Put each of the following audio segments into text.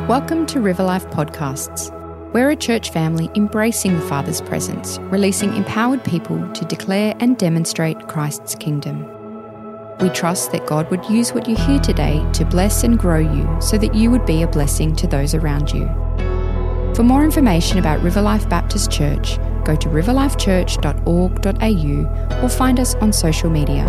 Welcome to River Life Podcasts. We're a church family embracing the Father's presence, releasing empowered people to declare and demonstrate Christ's kingdom. We trust that God would use what you hear today to bless and grow you so that you would be a blessing to those around you. For more information about River Life Baptist Church, go to riverlifechurch.org.au or find us on social media.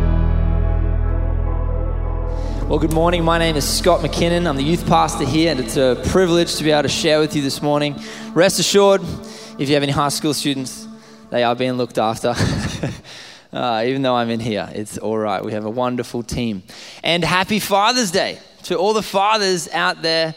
Well, good morning. My name is Scott McKinnon. I'm the youth pastor here, and it's a privilege to be able to share with you this morning. Rest assured, if you have any high school students, they are being looked after. Even though I'm in here, it's all right. We have a wonderful team. And happy Father's Day to all the fathers out there.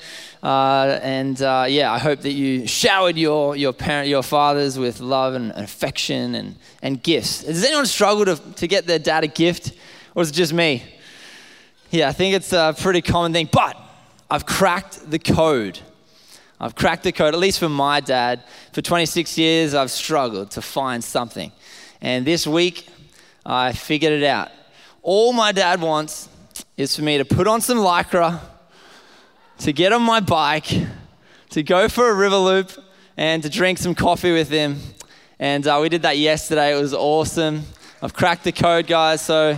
I hope that you showered your fathers with love and affection and gifts. Does anyone struggle to get their dad a gift, or is it just me? Yeah, I think it's a pretty common thing, but I've cracked the code. At least for my dad. For 26 years, I've struggled to find something. And this week, I figured it out. All my dad wants is for me to put on some Lycra, to get on my bike, to go for a river loop, and to drink some coffee with him. And we did that yesterday. It was awesome. I've cracked the code, guys, so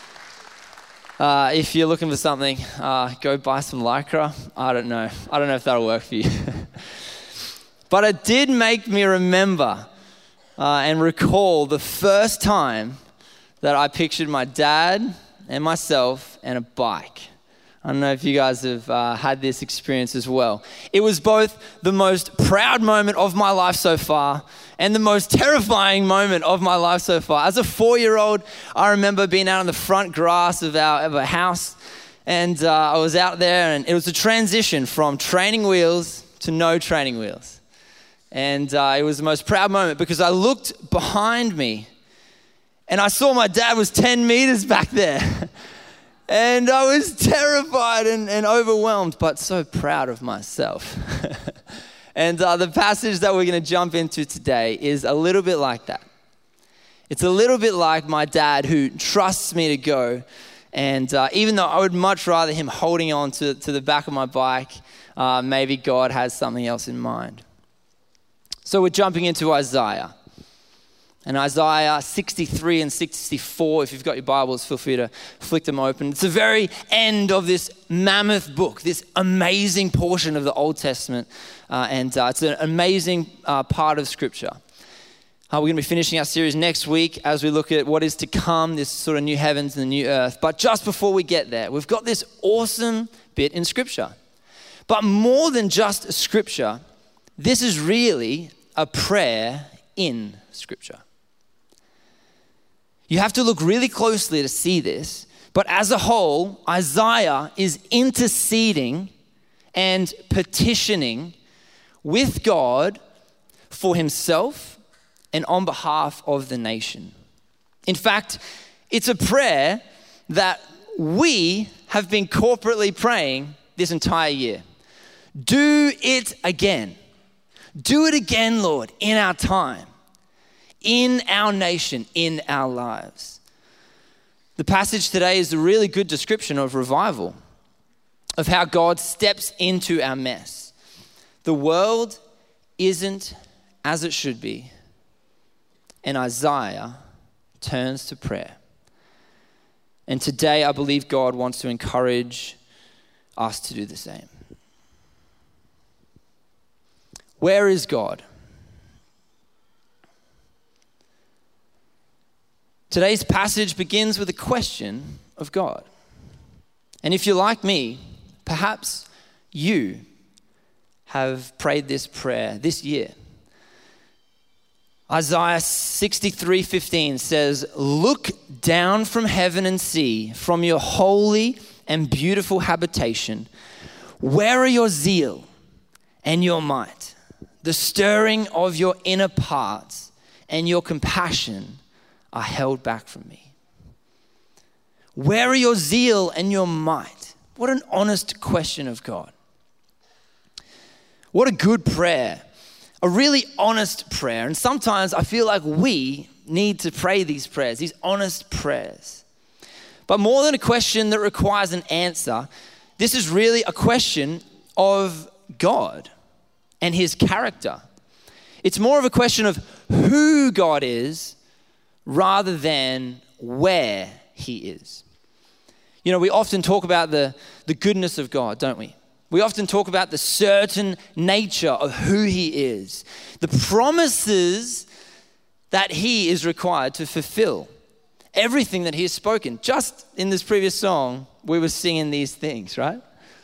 if you're looking for something, go buy some Lycra. I don't know if that'll work for you. But it did make me remember and recall the first time that I pictured my dad and myself and a bike. I don't know if you guys have had this experience as well. It was both the most proud moment of my life so far and the most terrifying moment of my life so far. As a 4-year-old, I remember being out on the front grass of our house, and I was out there, and it was a transition from training wheels to no training wheels. And it was the most proud moment because I looked behind me and I saw my dad was 10 meters back there. And I was terrified and overwhelmed, but so proud of myself. And the passage that we're going to jump into today is a little bit like that. It's a little bit like my dad who trusts me to go. And even though I would much rather him holding on to the back of my bike, maybe God has something else in mind. So we're jumping into Isaiah. And Isaiah 63 and 64, if you've got your Bibles, feel free to flick them open. It's the very end of this mammoth book, this amazing portion of the Old Testament. And it's an amazing part of Scripture. We're going to be finishing our series next week as we look at what is to come, this sort of new heavens and the new earth. But just before we get there, we've got this awesome bit in Scripture. But more than just Scripture, this is really a prayer in Scripture. You have to look really closely to see this, but as a whole, Isaiah is interceding and petitioning with God for himself and on behalf of the nation. In fact, it's a prayer that we have been corporately praying this entire year. Do it again. Do it again, Lord, in our time, in our nation, in our lives. The passage today is a really good description of revival, of how God steps into our mess. The world isn't as it should be, and Isaiah turns to prayer. And today I believe God wants to encourage us to do the same. Where is God? Today's passage begins with a question of God. And if you're like me, perhaps you have prayed this prayer this year. Isaiah 63:15 says, "Look down from heaven and see, from your holy and beautiful habitation, where are your zeal and your might, the stirring of your inner parts and your compassion are held back from me." Where are your zeal and your might? What an honest question of God. What a good prayer. A really honest prayer. And sometimes I feel like we need to pray these prayers, these honest prayers. But more than a question that requires an answer, this is really a question of God and his character. It's more of a question of who God is rather than where he is. You know, we often talk about the goodness of God, don't we? We often talk about the certain nature of who he is, the promises that he is required to fulfill, everything that he has spoken. Just in this previous song, we were singing these things, right?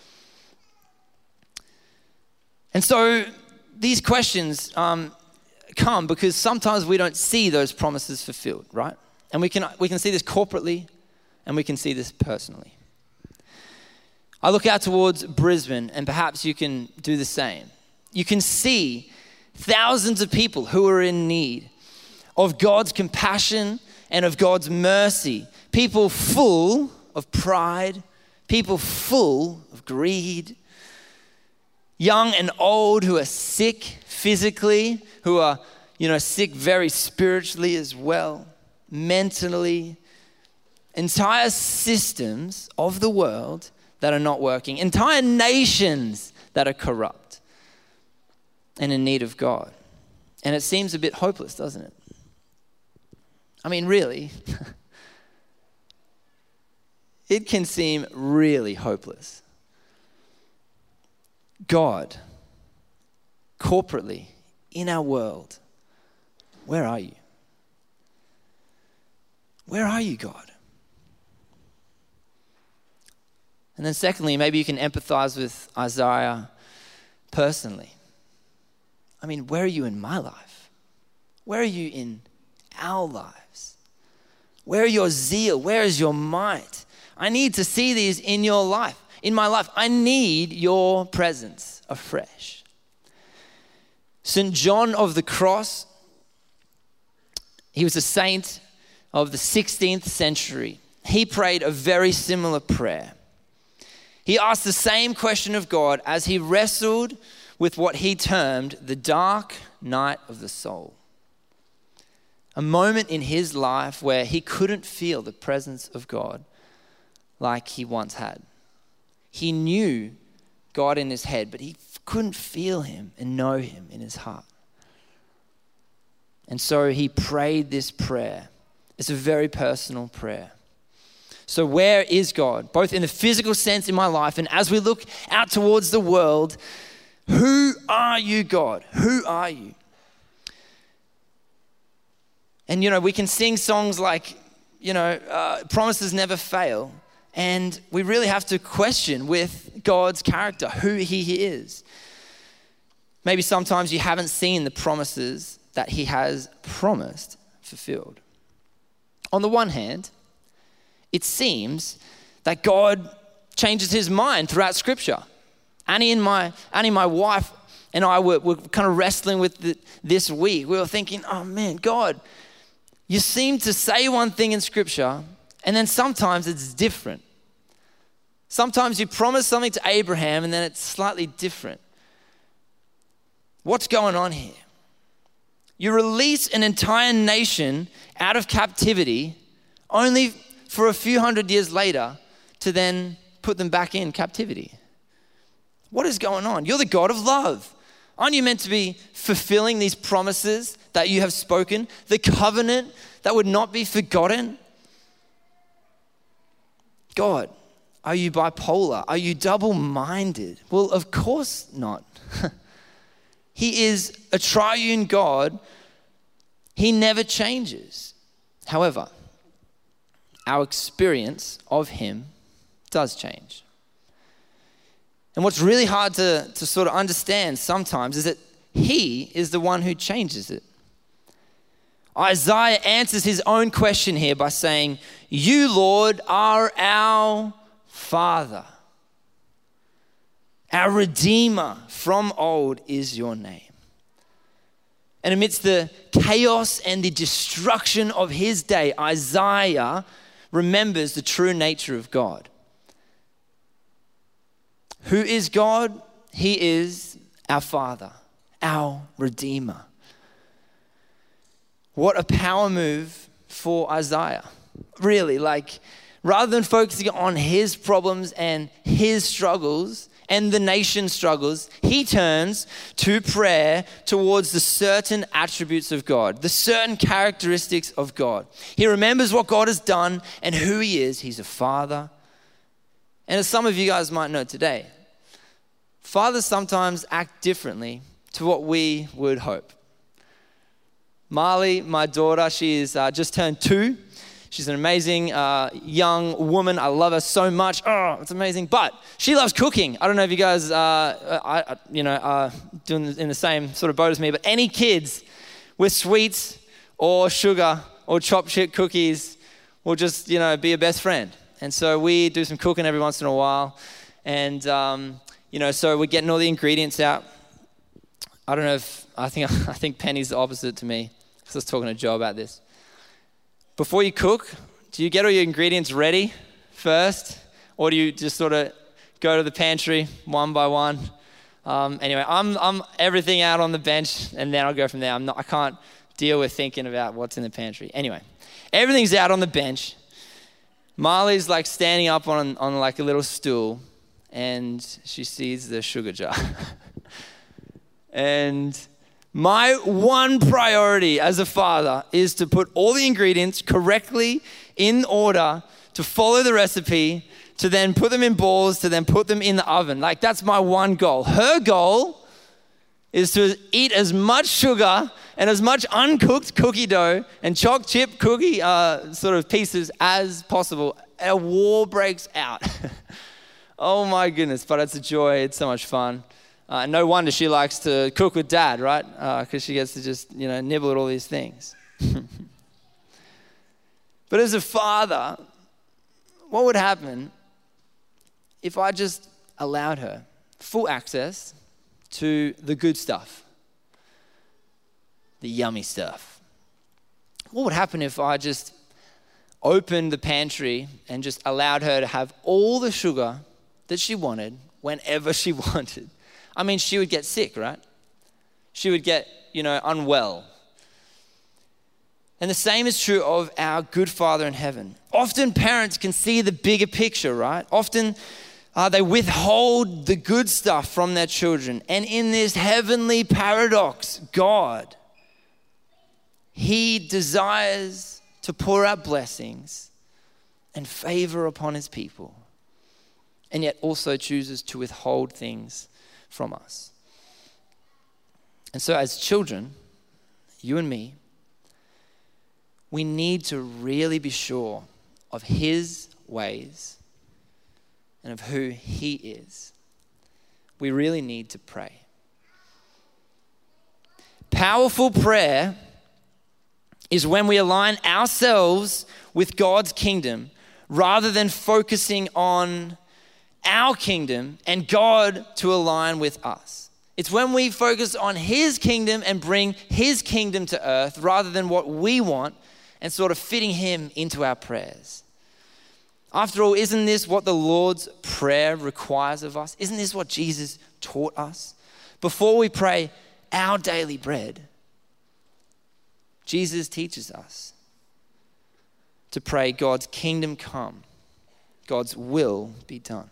And so these questions come because sometimes we don't see those promises fulfilled, right? And we can see this corporately and we can see this personally. I look out towards Brisbane and perhaps you can do the same. You can see thousands of people who are in need of God's compassion and of God's mercy. People full of pride, people full of greed, young and old who are sick physically, who are, sick very spiritually as well, mentally. Entire systems of the world that are not working, entire nations that are corrupt and in need of God. And it seems a bit hopeless, doesn't it? I mean, really, it can seem really hopeless. God, corporately, in our world, where are you? Where are you, God? And then secondly, maybe you can empathize with Isaiah personally. I mean, where are you in my life? Where are you in our lives? Where are your zeal? Where is your might? I need to see these in your life, in my life. I need your presence afresh. St. John of the Cross, he was a saint of the 16th century. He prayed a very similar prayer. He asked the same question of God as he wrestled with what he termed the dark night of the soul. A moment in his life where he couldn't feel the presence of God like he once had. He knew God in his head, but he couldn't feel him and know him in his heart. And so he prayed this prayer. It's a very personal prayer. So where is God? Both in the physical sense in my life and as we look out towards the world, who are you, God? Who are you? And, we can sing songs like, promises never fail. And we really have to question with God's character, who he is. Maybe sometimes you haven't seen the promises that he has promised fulfilled. On the one hand, it seems that God changes his mind throughout Scripture. Annie, my wife, and I were kind of wrestling with it this week. We were thinking, oh man, God, you seem to say one thing in Scripture, and then sometimes it's different. Sometimes you promise something to Abraham, and then it's slightly different. What's going on here? You release an entire nation out of captivity only for a few hundred years later to then put them back in captivity. What is going on? You're the God of love. Aren't you meant to be fulfilling these promises that you have spoken? The covenant that would not be forgotten? God, are you bipolar? Are you double-minded? Well, of course not. He is a triune God. He never changes. However, our experience of him does change. And what's really hard to sort of understand sometimes is that he is the one who changes it. Isaiah answers his own question here by saying, you, Lord, are our Father. Our Redeemer from old is your name. And amidst the chaos and the destruction of his day, Isaiah remembers the true nature of God. Who is God? He is our Father, our Redeemer. What a power move for Isaiah. Really, rather than focusing on his problems and his struggles, and the nation struggles, he turns to prayer towards the certain attributes of God, the certain characteristics of God. He remembers what God has done and who he is. He's a father. And as some of you guys might know today, fathers sometimes act differently to what we would hope. Marley, my daughter, she is just turned 2. She's an amazing young woman. I love her so much. Oh, it's amazing. But she loves cooking. I don't know if you guys are doing in the same sort of boat as me, but any kids with sweets or sugar or chopped chip cookies will just, be a best friend. And so we do some cooking every once in a while. And, so we're getting all the ingredients out. I don't know I think Penny's the opposite to me. I was talking to Joe about this. Before you cook, do you get all your ingredients ready first? Or do you just sort of go to the pantry one by one? Anyway, I'm everything out on the bench and then I'll go from there. I can't deal with thinking about what's in the pantry. Anyway, everything's out on the bench. Marley's like standing up on like a little stool and she sees the sugar jar. And my one priority as a father is to put all the ingredients correctly in order, to follow the recipe, to then put them in balls, to then put them in the oven. Like that's my one goal. Her goal is to eat as much sugar and as much uncooked cookie dough and chopped chip cookie sort of pieces as possible. A war breaks out. Oh my goodness, but it's a joy. It's so much fun. No wonder she likes to cook with Dad, right? Because she gets to just, nibble at all these things. But as a father, what would happen if I just allowed her full access to the good stuff, the yummy stuff? What would happen if I just opened the pantry and just allowed her to have all the sugar that she wanted whenever she wanted? I mean, she would get sick, right? She would get, unwell. And the same is true of our good Father in heaven. Often parents can see the bigger picture, right? Often they withhold the good stuff from their children. And in this heavenly paradox, God, he desires to pour out blessings and favor upon his people, and yet also chooses to withhold things from us. And so as children, you and me, we need to really be sure of his ways and of who he is. We really need to pray. Powerful prayer is when we align ourselves with God's kingdom rather than focusing on our kingdom and God to align with us. It's when we focus on his kingdom and bring his kingdom to earth rather than what we want and sort of fitting him into our prayers. After all, isn't this what the Lord's Prayer requires of us? Isn't this what Jesus taught us? Before we pray our daily bread, Jesus teaches us to pray God's kingdom come, God's will be done.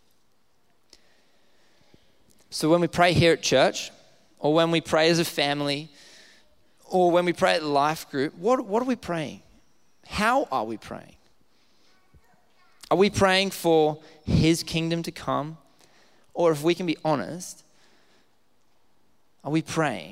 So when we pray here at church, or when we pray as a family, or when we pray at Life Group, what are we praying? How are we praying? Are we praying for his kingdom to come? Or if we can be honest, are we praying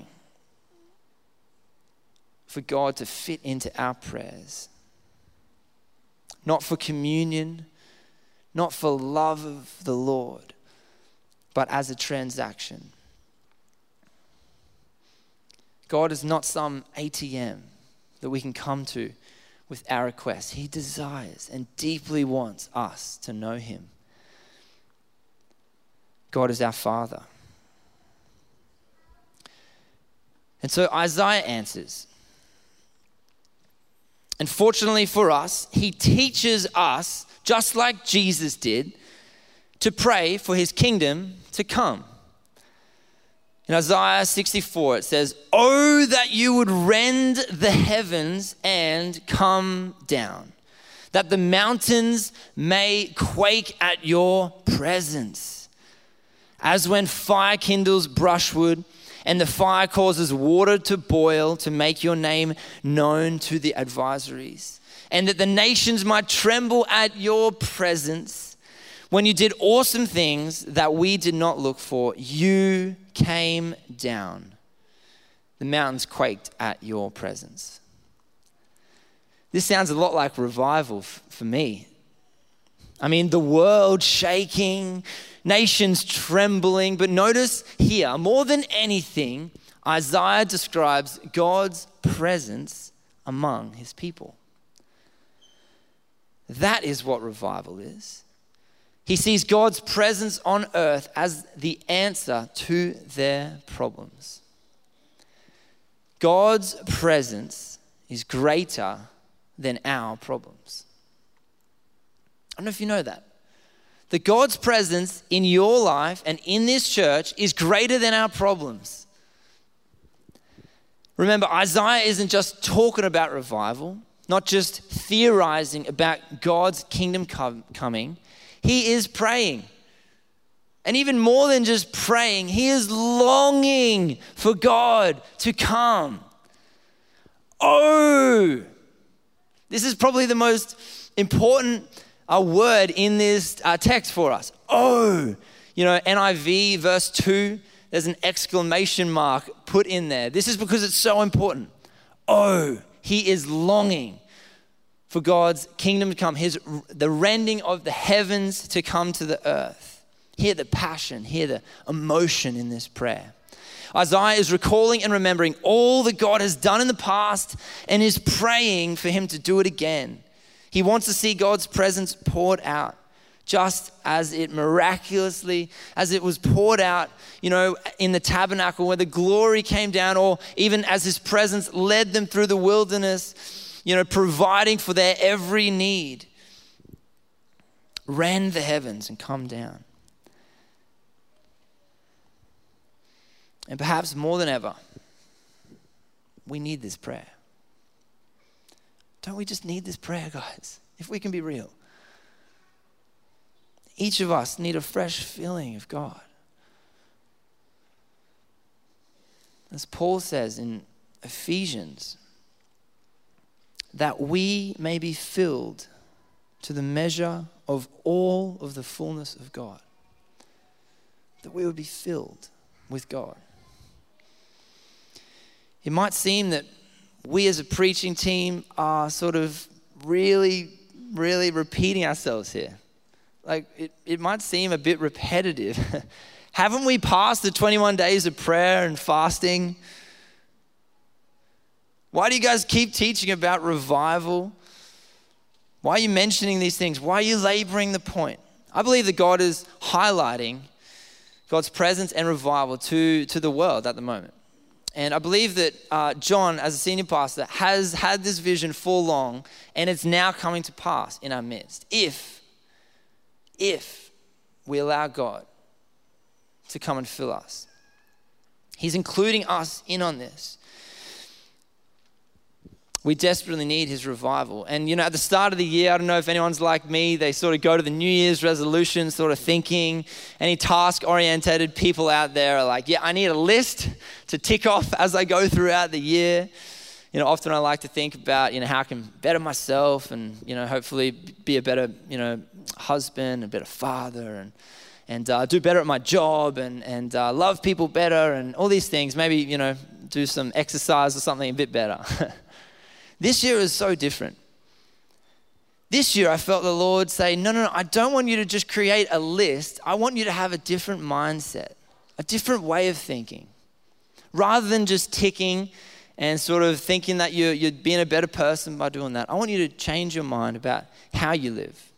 for God to fit into our prayers? Not for communion, not for love of the Lord, but as a transaction. God is not some ATM that we can come to with our requests. He desires and deeply wants us to know him. God is our Father. And so Isaiah answers. And fortunately for us, he teaches us, just like Jesus did, to pray for his kingdom to come. In Isaiah 64, it says, "Oh, that you would rend the heavens and come down, that the mountains may quake at your presence. as when fire kindles brushwood and the fire causes water to boil to make your name known to the adversaries, and that the nations might tremble at your presence. When you did awesome things that we did not look for, you came down. The mountains quaked at your presence. This sounds a lot like revival for me. I mean, the world shaking, nations trembling. But notice here, more than anything, Isaiah describes God's presence among his people. That is what revival is. He sees God's presence on earth as the answer to their problems. God's presence is greater than our problems. I don't know if you know that. That God's presence in your life and in this church is greater than our problems. Remember, Isaiah isn't just talking about revival, not just theorizing about God's kingdom coming. He is praying. And even more than just praying, he is longing for God to come. Oh, this is probably the most important word in this text for us. Oh, NIV verse 2, there's an exclamation mark put in there. This is because it's so important. Oh, he is longing for God's kingdom to come, the rending of the heavens to come to the earth. Hear the passion, hear the emotion in this prayer. Isaiah is recalling and remembering all that God has done in the past and is praying for him to do it again. He wants to see God's presence poured out, just as it miraculously, as it was poured out, in the tabernacle where the glory came down, or even as his presence led them through the wilderness, providing for their every need. Rend the heavens and come down. And perhaps more than ever, we need this prayer. Don't we just need this prayer, guys? If we can be real. Each of us need a fresh feeling of God. As Paul says in Ephesians, that we may be filled to the measure of all of the fullness of God. That we would be filled with God. It might seem that we as a preaching team are sort of really, really repeating ourselves here. Like it might seem a bit repetitive. Haven't we passed the 21 days of prayer and fasting? Why do you guys keep teaching about revival? Why are you mentioning these things? Why are you laboring the point? I believe that God is highlighting God's presence and revival to the world at the moment. And I believe that John, as a senior pastor, has had this vision for long, and it's now coming to pass in our midst. If we allow God to come and fill us. He's including us in on this. We desperately need his revival. And, at the start of the year, I don't know if anyone's like me, they sort of go to the New Year's resolution sort of thinking. Any task-oriented people out there are like, I need a list to tick off as I go throughout the year. Often I like to think about, how I can better myself and, hopefully be a better, husband, a better father, and do better at my job and love people better and all these things. Maybe, do some exercise or something a bit better. This year is so different. This year I felt the Lord say, no, I don't want you to just create a list. I want you to have a different mindset, a different way of thinking. Rather than just ticking and sort of thinking that you're being a better person by doing that, I want you to change your mind about how you live.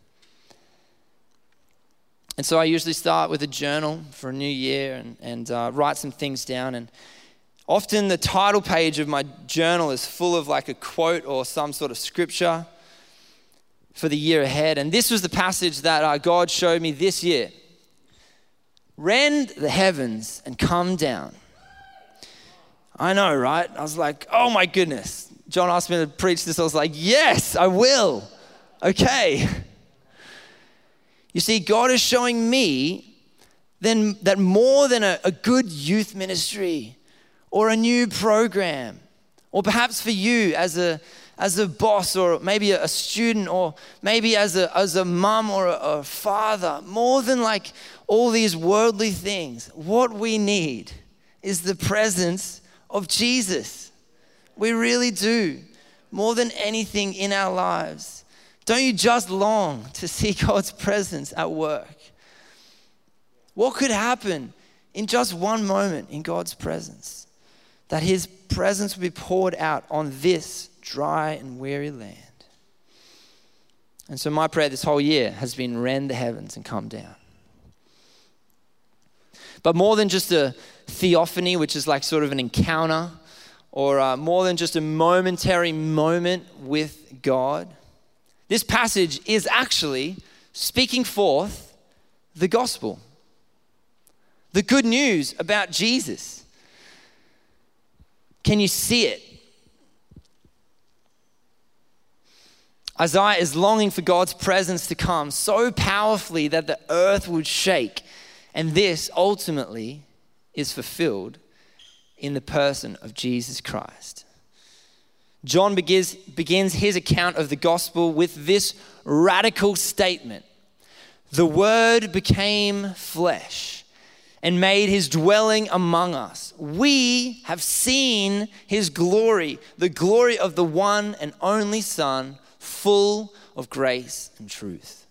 And so I usually start with a journal for a new year and write some things down. And often the title page of my journal is full of like a quote or some sort of scripture for the year ahead. And this was the passage that God showed me this year. Rend the heavens and come down. I know, right? I was like, oh my goodness. John asked me to preach this. I was like, yes, I will. Okay. You see, God is showing me then that more than a good youth ministry or a new program, or perhaps for you as a boss or maybe a student or maybe as a mum or a father, more than like all these worldly things, what we need is the presence of Jesus. We really do, more than anything in our lives. Don't you just long to see God's presence at work? What could happen in just one moment in God's presence? That his presence would be poured out on this dry and weary land. And so my prayer this whole year has been rend the heavens and come down. But more than just a theophany, which is like sort of an encounter, or more than just a momentary moment with God, this passage is actually speaking forth the gospel, the good news about Jesus. Can you see it? Isaiah is longing for God's presence to come so powerfully that the earth would shake. And this ultimately is fulfilled in the person of Jesus Christ. John begins his account of the gospel with this radical statement. The Word became flesh and made his dwelling among us. We have seen his glory, the glory of the one and only Son, full of grace and truth.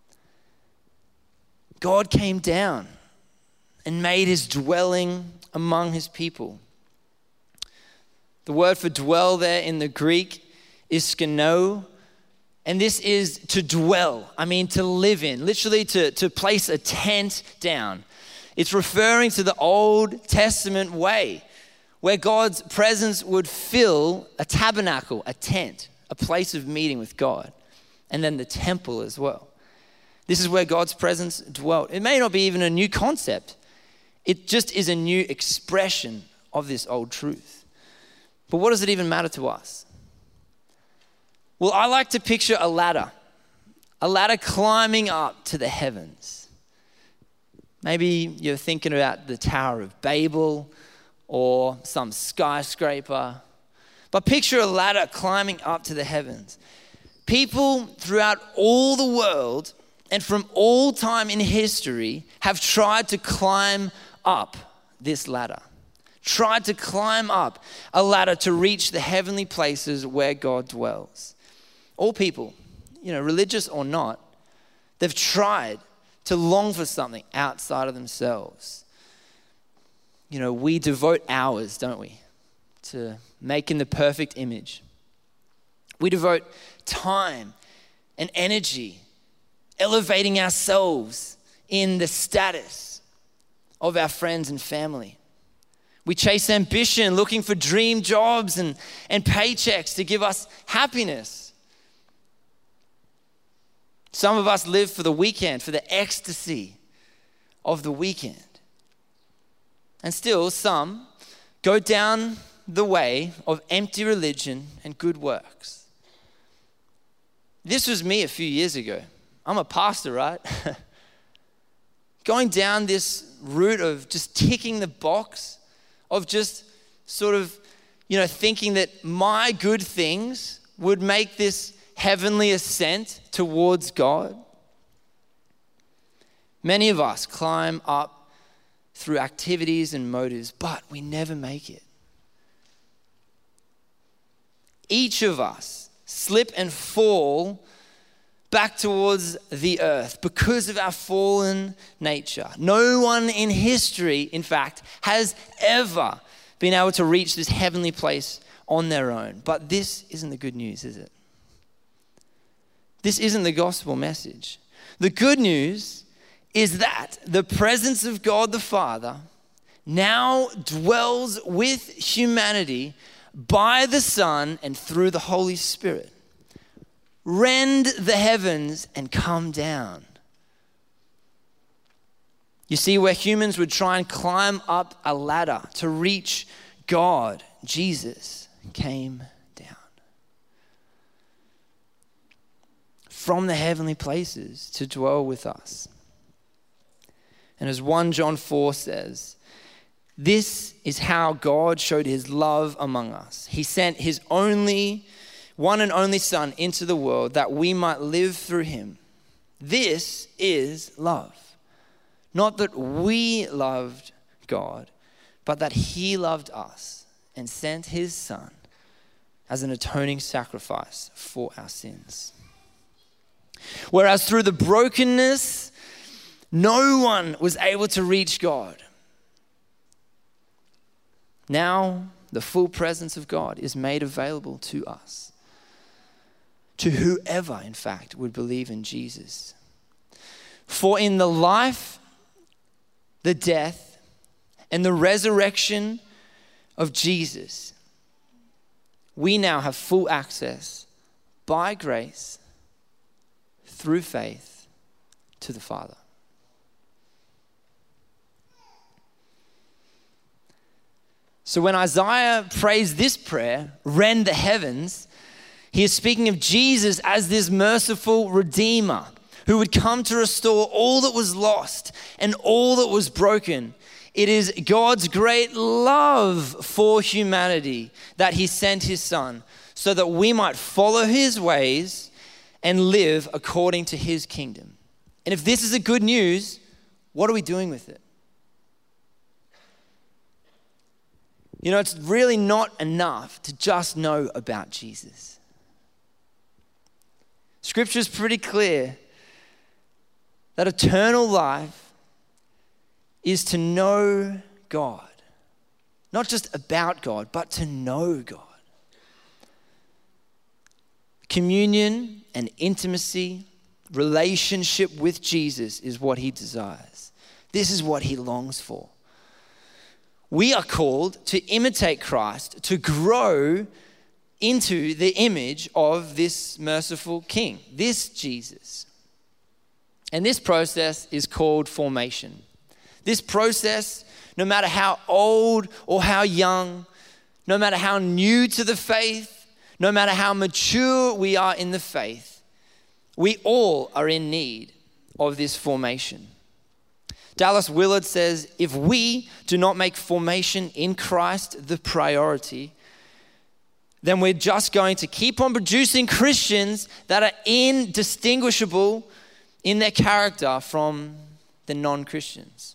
God came down and made his dwelling among his people. The word for dwell there in the Greek is skeno, and this is to dwell. I mean to live in, literally to place a tent down. It's referring to the Old Testament way where God's presence would fill a tabernacle, a tent, a place of meeting with God, and then the temple as well. This is where God's presence dwelt. It may not be even a new concept. It just is a new expression of this old truth. But what does it even matter to us? Well, I like to picture a ladder climbing up to the heavens. Maybe you're thinking about the Tower of Babel or some skyscraper. But picture a ladder climbing up to the heavens. People throughout all the world and from all time in history have tried to climb up this ladder. Tried to climb up a ladder to reach the heavenly places where God dwells. All people, religious or not, they've tried to long for something outside of themselves. We devote hours, don't we, to making the perfect image. We devote time and energy elevating ourselves in the status of our friends and family. We chase ambition, looking for dream jobs and paychecks to give us happiness. Some of us live for the weekend, for the ecstasy of the weekend. And still some go down the way of empty religion and good works. This was me a few years ago. I'm a pastor, right? Going down this route of just ticking the box, of just sort of, thinking that my good things would make this heavenly ascent towards God. Many of us climb up through activities and motives, but we never make it. Each of us slip and fall back towards the earth because of our fallen nature. No one in history, in fact, has ever been able to reach this heavenly place on their own. But this isn't the good news, is it? This isn't the gospel message. The good news is that the presence of God the Father now dwells with humanity by the Son and through the Holy Spirit. Rend the heavens and come down. You see, where humans would try and climb up a ladder to reach God, Jesus came down from the heavenly places to dwell with us. And as 1 John 4 says, this is how God showed his love among us. He sent his one and only Son into the world that we might live through him. This is love. Not that we loved God, but that he loved us and sent his Son as an atoning sacrifice for our sins. Whereas through the brokenness, no one was able to reach God. Now, the full presence of God is made available to us, to whoever, in fact, would believe in Jesus. For in the life, the death, and the resurrection of Jesus, we now have full access by grace through faith to the Father. So when Isaiah prays this prayer, rend the heavens, he is speaking of Jesus as this merciful Redeemer who would come to restore all that was lost and all that was broken. It is God's great love for humanity that he sent his Son so that we might follow his ways and live according to his kingdom. And if this is a good news, what are we doing with it? You know, it's really not enough to just know about Jesus. Scripture is pretty clear that eternal life is to know God. Not just about God, but to know God. Communion and intimacy, relationship with Jesus is what he desires. This is what he longs for. We are called to imitate Christ, to grow into the image of this merciful King, this Jesus. And this process is called formation. This process, no matter how old or how young, no matter how new to the faith, no matter how mature we are in the faith, we all are in need of this formation. Dallas Willard says, if we do not make formation in Christ the priority, then we're just going to keep on producing Christians that are indistinguishable in their character from the non-Christians.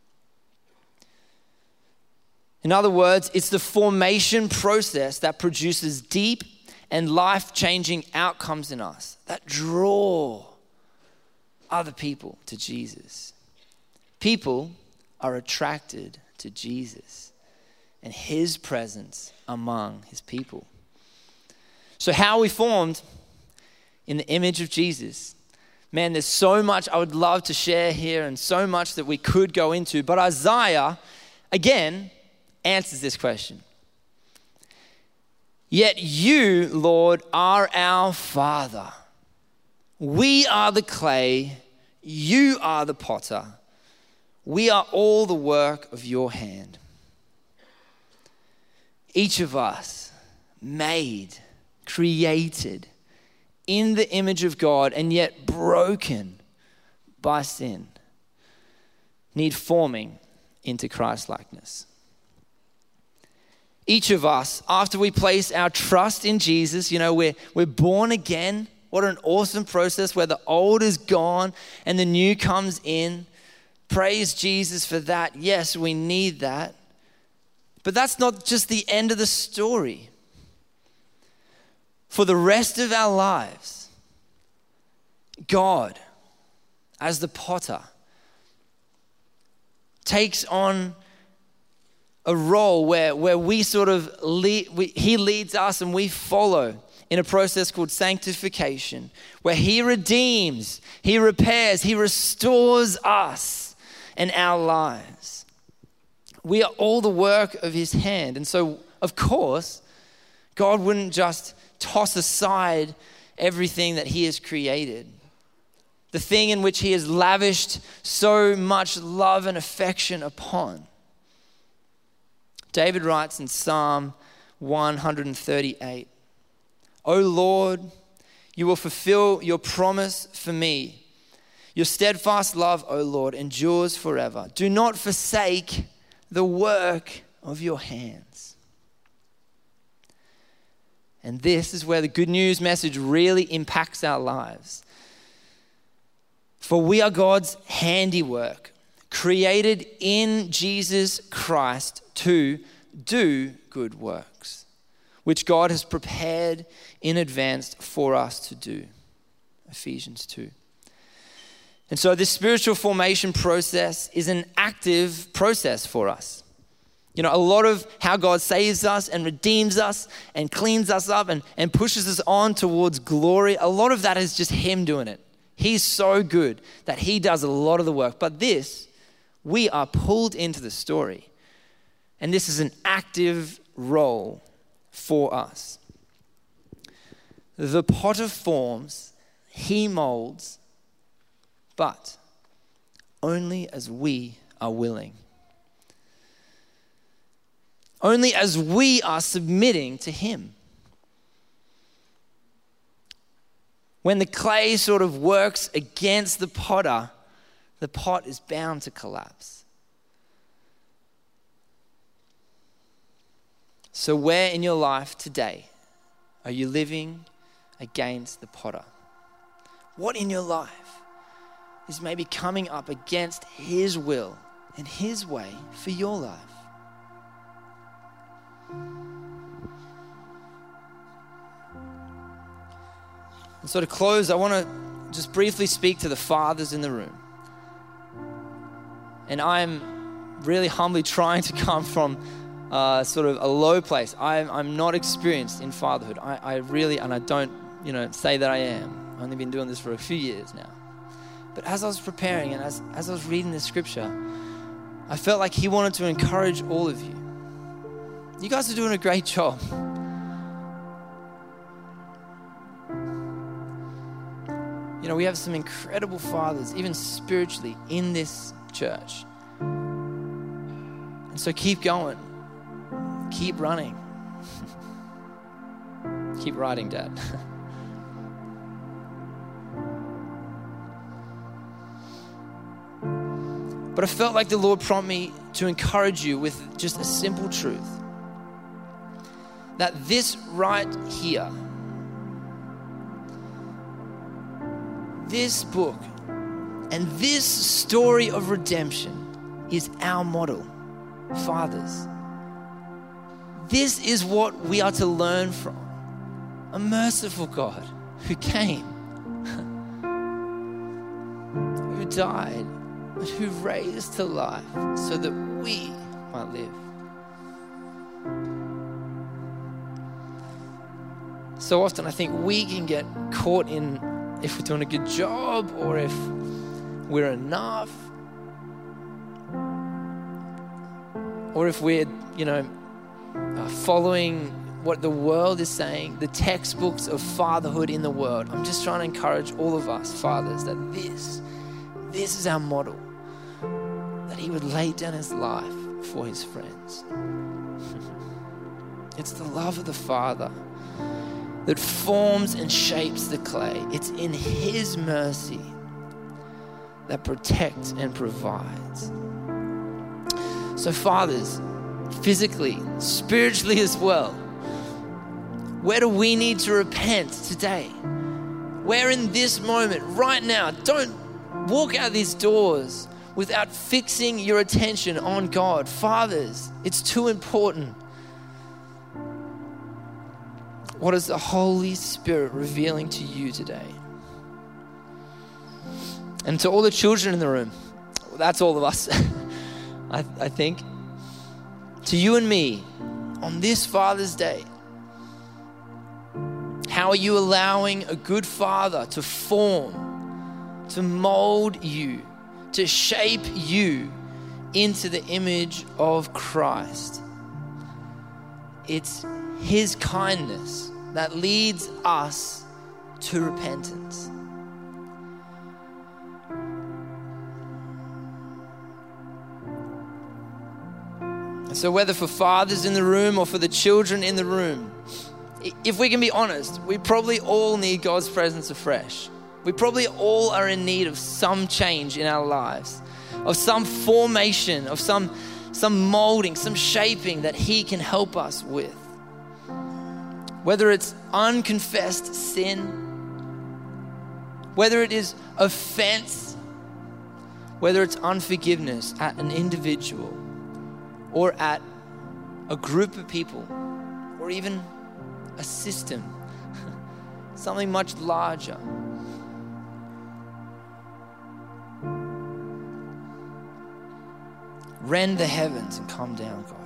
In other words, it's the formation process that produces deep and life-changing outcomes in us that draw other people to Jesus. People are attracted to Jesus and his presence among his people. So how are we formed in the image of Jesus? Man, there's so much I would love to share here and so much that we could go into. But Isaiah, again, answers this question. Yet you, Lord, are our Father. We are the clay. You are the potter. We are all the work of your hand. Each of us made, created in the image of God and yet broken by sin, need forming into Christ-likeness. Each of us, after we place our trust in Jesus, you know, we're born again. What an awesome process where the old is gone and the new comes in. Praise Jesus for that. Yes, we need that. But that's not just the end of the story. For the rest of our lives, God, as the potter, takes on a role where we sort of he leads us and we follow in a process called sanctification, where he redeems, he repairs, he restores us and our lives. We are all the work of his hand. And so, of course, God wouldn't just toss aside everything that he has created. The thing in which he has lavished so much love and affection upon. David writes in Psalm 138, O Lord, you will fulfill your promise for me. Your steadfast love, O Lord, endures forever. Do not forsake the work of your hands. And this is where the good news message really impacts our lives. For we are God's handiwork, created in Jesus Christ to do good works, which God has prepared in advance for us to do. Ephesians 2. And so this spiritual formation process is an active process for us. You know, a lot of how God saves us and redeems us and cleans us up and pushes us on towards glory, a lot of that is just him doing it. He's so good that he does a lot of the work. But this, we are pulled into the story. And this is an active role for us. The potter forms, he molds, but only as we are willing. Only as we are submitting to him. When the clay sort of works against the potter, the pot is bound to collapse. So where in your life today are you living against the potter? What in your life is maybe coming up against his will and his way for your life? And so to close, I want to just briefly speak to the fathers in the room. And I'm really humbly trying to come from sort of a low place. I'm not experienced in fatherhood. I really, and I don't, say that I am. I've only been doing this for a few years now. But as I was preparing and as I was reading this scripture, I felt like he wanted to encourage all of you. You guys are doing a great job. We have some incredible fathers, even spiritually, in this church. And so keep going. Keep running. Keep riding, Dad. But I felt like the Lord prompted me to encourage you with just a simple truth. That this right here, this book and this story of redemption is our model, fathers. This is what we are to learn from. A merciful God who came, who died, but who raised to life so that we might live. So often I think we can get caught in if we're doing a good job or if we're enough or if we're, following what the world is saying, the textbooks of fatherhood in the world. I'm just trying to encourage all of us fathers that this is our model, that he would lay down his life for his friends. It's the love of the Father that forms and shapes the clay. It's in his mercy that protects and provides. So fathers, physically, spiritually as well, where do we need to repent today? Where in this moment, right now, don't walk out these doors without fixing your attention on God. Fathers, it's too important. What is the Holy Spirit revealing to you today? And to all the children in the room, that's all of us, I think. To you and me, on this Father's Day, how are you allowing a good father to form, to mold you, to shape you into the image of Christ? It's his kindness that leads us to repentance. And so whether for fathers in the room or for the children in the room, if we can be honest, we probably all need God's presence afresh. We probably all are in need of some change in our lives, of some formation, of some molding, some shaping that he can help us with. Whether it's unconfessed sin, whether it is offense, whether it's unforgiveness at an individual or at a group of people or even a system, something much larger. Rend the heavens and come down, God.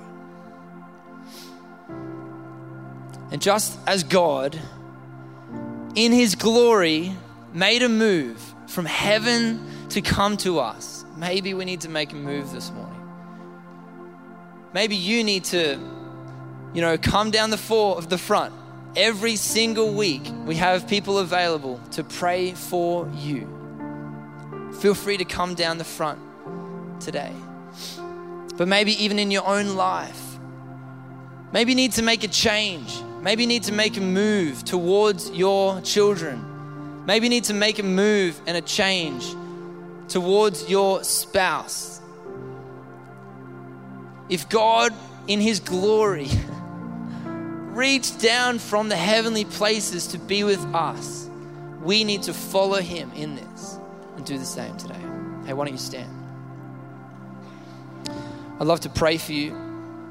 And just as God, in his glory, made a move from heaven to come to us, maybe we need to make a move this morning. Maybe you need to, come down the front. Every single week, we have people available to pray for you. Feel free to come down the front today. But maybe even in your own life, maybe you need to make a change. Maybe you need to make a move towards your children. Maybe you need to make a move and a change towards your spouse. If God, in his glory, reached down from the heavenly places to be with us, we need to follow him in this and do the same today. Hey, why don't you stand? I'd love to pray for you.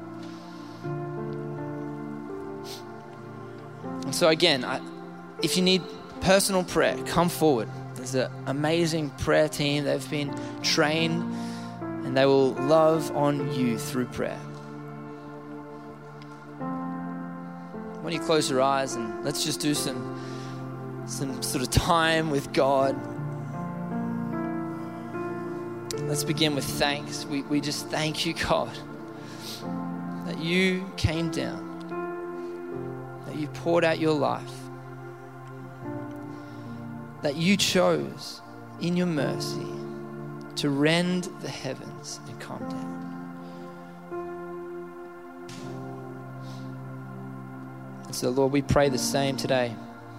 And so again, if you need personal prayer, come forward. There's an amazing prayer team. They've been trained and they will love on you through prayer. Why don't you close your eyes and let's just do some sort of time with God. Let's begin with thanks. We just thank you, God, that you came down, that you poured out your life, that you chose in your mercy to rend the heavens and come down. And so, Lord, we pray the same today.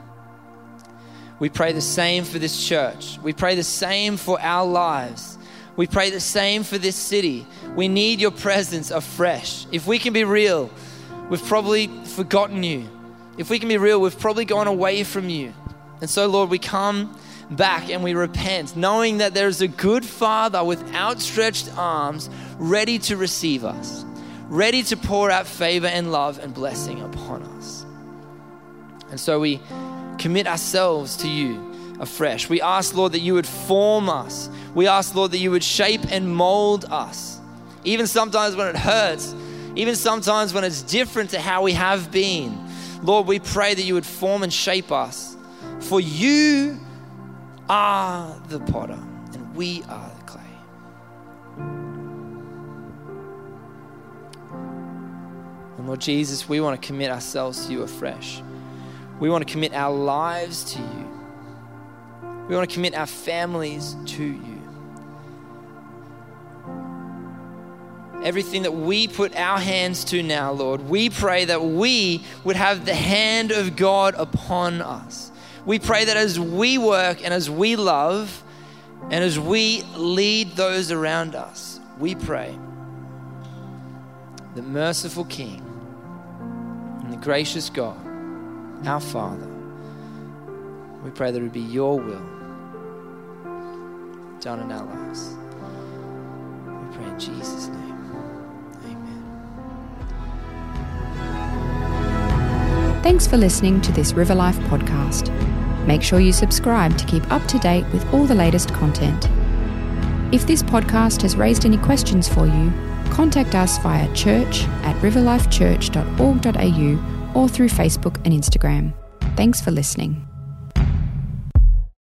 We pray the same for this church. We pray the same for our lives. We pray the same for this city. We need your presence afresh. If we can be real, we've probably forgotten you. If we can be real, we've probably gone away from you. And so, Lord, we come back and we repent, knowing that there is a good Father with outstretched arms, ready to receive us, ready to pour out favor and love and blessing upon us. And so we commit ourselves to you afresh. We ask, Lord, that you would form us. We ask, Lord, that you would shape and mold us. Even sometimes when it hurts, even sometimes when it's different to how we have been. Lord, we pray that you would form and shape us. For you are the potter and we are the clay. And Lord Jesus, we want to commit ourselves to you afresh. We want to commit our lives to you. We want to commit our families to you. Everything that we put our hands to now, Lord, we pray that we would have the hand of God upon us. We pray that as we work and as we love and as we lead those around us, we pray the merciful King and the gracious God, our Father, we pray that it would be your will done in our lives. We pray in Jesus' name. Thanks for listening to this River Life podcast. Make sure you subscribe to keep up to date with all the latest content. If this podcast has raised any questions for you, contact us via church@riverlifechurch.org.au or through Facebook and Instagram. Thanks for listening.